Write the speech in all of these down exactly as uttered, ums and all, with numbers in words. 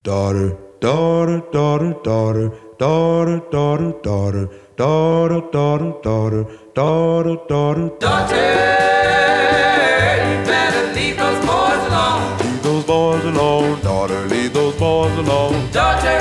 Daughter, daughter, daughter, daughter, daughter, daughter, daughter, daughter, daughter, daughter, daughter, daughter. Daughter, you better leave those boys alone. Leave those boys alone, daughter, leave those boys alone. Daughter,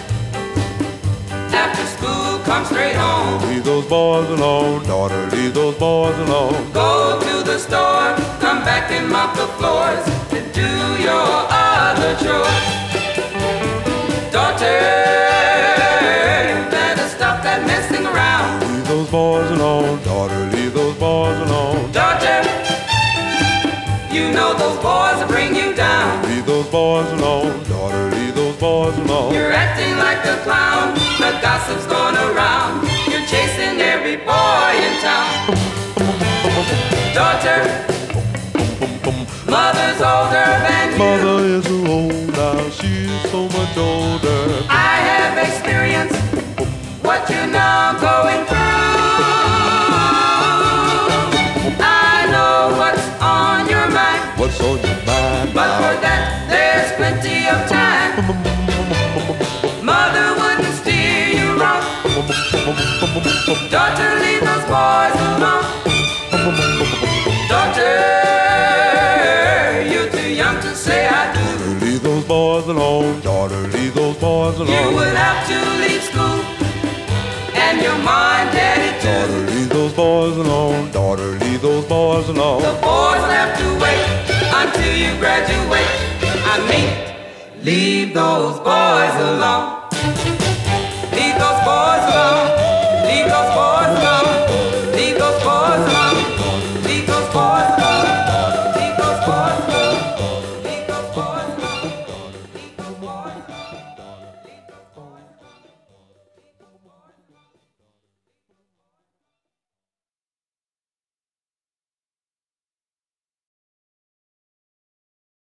after school, come straight home. Leave those boys alone, daughter, leave those boys alone. Go to the store, come back and mop the floors, and do your other chores. Daughter, you better stop that messing around. Leave those boys alone, daughter, leave those boys alone. Daughter, you know those boys will bring you down. Leave those boys alone, daughter, leave those boys alone. You're acting like a clown, the gossip's going around. You're chasing every boy in town. Daughter, mother's older than you. Mother is so old now, she's so much older. I have experienced what you're now going through. I know what's on your mind, What's on your mind but now? for that there's plenty of time. Mother wouldn't steer you wrong. Daughter, leave those boys alone. Daughter, you're too young to say I do. Leave those boys alone, daughter, leave those boys You alone. would have to leave school, and your mind daddy Daughter, too. leave those boys alone, daughter, leave those boys The alone. boys will have to wait until you graduate. I mean, leave those boys alone. Leave those boys alone. Leave those boys alone. Leave those boys alone. Leave those boys alone. Leave those boys alone. Leave those boys alone. Leave those boys alone.